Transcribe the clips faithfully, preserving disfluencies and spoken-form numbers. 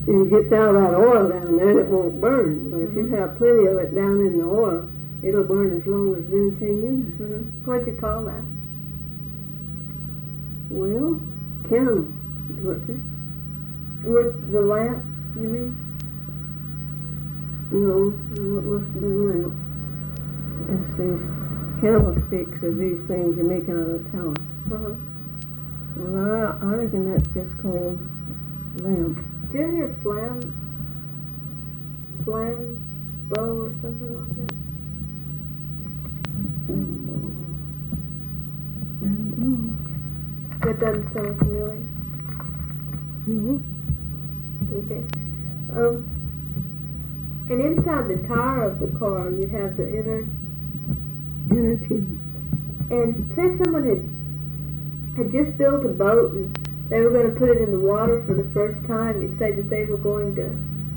and it gets out of that oil down there, it won't burn. But if you have plenty of it down in the oil, it'll burn as long as there's anything in it. Mm-hmm. What'd you call that? Well, candle. What's it? With the lamp, you mean? No, what must have been lamp. It's these candlesticks are these things you make out of tallow. Uh-huh. Well, I, I reckon that's just called lamp. Do you hear flam, flambeau or something like that? Flambeau. I don't know. That doesn't sound familiar. No. Okay. Um, and inside the tire of the car, you'd have the inner... Inner tube. And say someone had had just built a boat and they were going to put it in the water for the first time, you'd say that they were going to...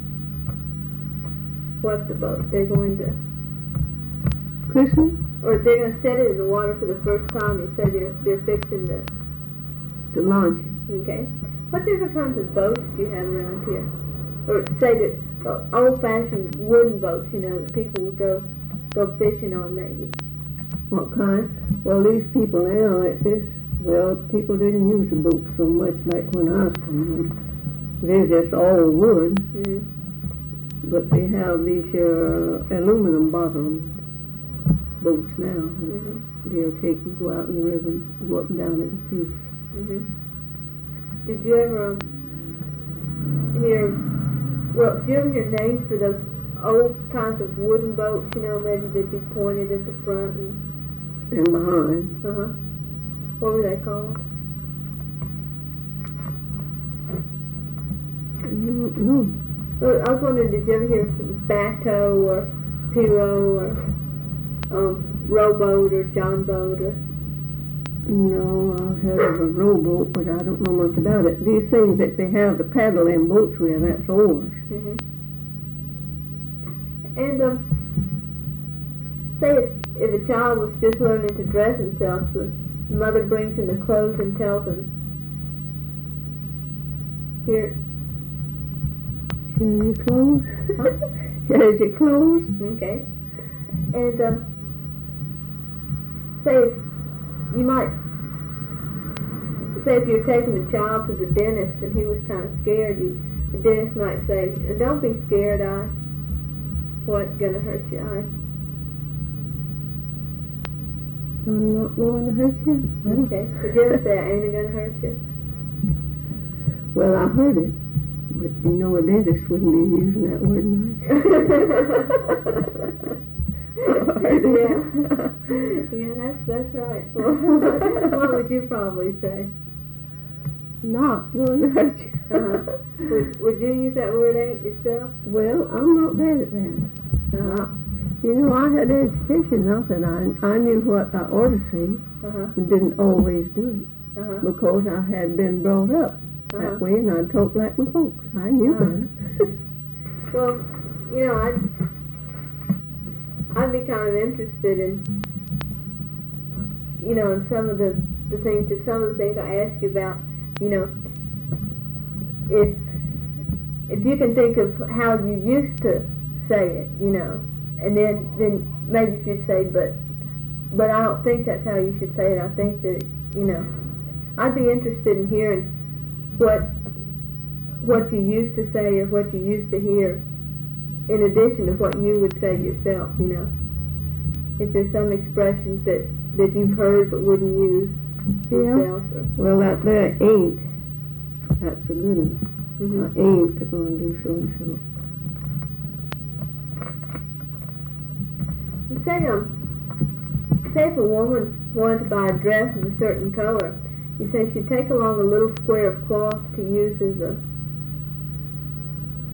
What the boat? They're going to... Christmas? Or they're going to set it in the water for the first time, you say they're, they're fixing to... To launch it. Okay. What different kinds of boats do you have around here? Or say that uh, old-fashioned wooden boats, you know, that people would go go fishing on maybe. What kind? Well, these people now, it's this, well, people didn't use the boats so much back when I was coming. They're just all wood, Mm-hmm. but they have these uh, aluminum bottom boats now. Mm-hmm. They'll take and go out in the river and go up and down it and fish. Mm-hmm. Did you ever um, hear, well, did you ever hear names for those old kinds of wooden boats, you know, maybe they'd be pointed at the front and... And behind. Uh-huh. What were they called? I don't know. Well, I was wondering, did you ever hear some bateau or pirogue or um, rowboat or john boat or... No, I've heard of a rowboat, but I don't know much about it. These things that they have the paddle in boats with, that's oars. Mm-hmm. And, um, say if, if a child was just learning to dress himself, the mother brings him the clothes and tells him, here... Here's your clothes. Huh? Here's your clothes. Okay. And, um, say if you might, say if you're taking the child to the dentist and he was kind of scared, you, the dentist might say, don't be scared, I, what's going to hurt your eye? I'm not going to hurt you. Okay. Did you ever say, I ain't going to hurt you? Well, I heard it, but you know a dentist wouldn't be using that word much. Yeah. Yeah, that's, that's right. What would you probably say? Not going to hurt you. Uh-huh. Would, would you use that word ain't yourself? Well, I'm not bad at that. Uh-huh. Uh, you know, I had education enough that I, I knew what I ought to say Uh-huh. and didn't always do it Uh-huh. because I had been brought up Uh-huh. that way and I'd talk like my folks. I knew Uh-huh. better. Well, you know, I'd, I'd be kind of interested in, you know, in some of the, the things, or some of the things I asked you about, you know, if, if you can think of how you used to say it, you know, and then, then maybe you should say, but, but I don't think that's how you should say it. I think that, you know, I'd be interested in hearing what, what you used to say or what you used to hear in addition to what you would say yourself, you know. If there's some expressions that, that you've heard but wouldn't use yourself. Yeah. Or, Well, that there ain't, that's a good one. mm-hmm. I ain't going to do so and so. Say, um, say if a woman wanted to buy a dress of a certain color, you say she'd take along a little square of cloth to use as a